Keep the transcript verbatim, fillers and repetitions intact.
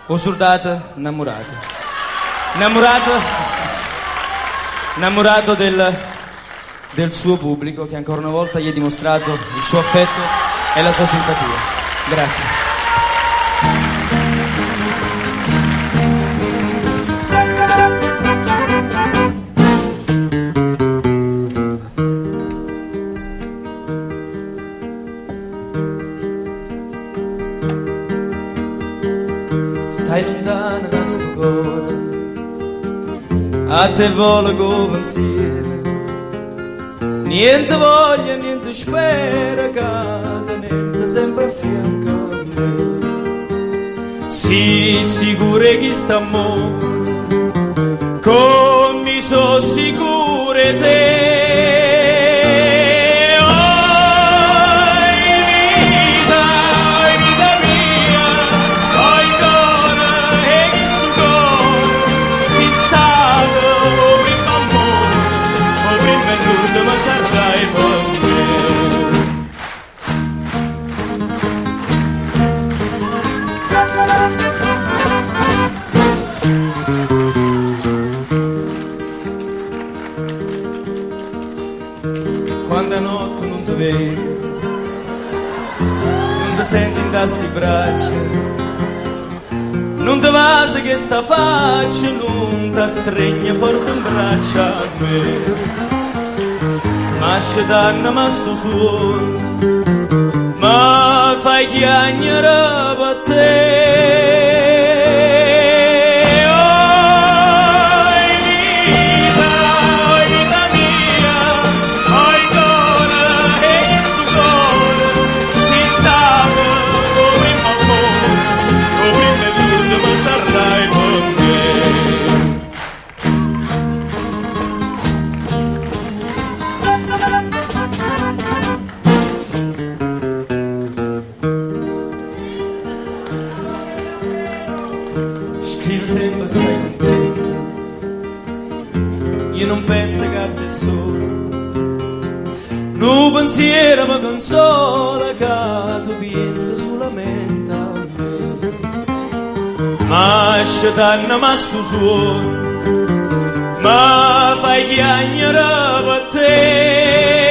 O soldata innamorato. Innamorato. Innamorato del, del suo pubblico che ancora una volta gli ha dimostrato il suo affetto e la sua simpatia. Grazie. Stai lontana da sto cuore, a te volo con pensiero, niente voglia, niente spera, che niente sempre a fianco a me. Sii sicura che sta amore, come so sicure te. Quando a notte non ti vedo, non ti senti in queste braccia, non ti vasi che sta faccia, non ti stringe forte in braccia a me. Ma ci danno ma sto suono, ma fai chiagnere per te. Scrivi sempre stai contenta, io non penso che a te solo, non pensiero mi consola che tu pensi solamente a me. Ma scetanna ma sto suono, ma fai chiagnere per te.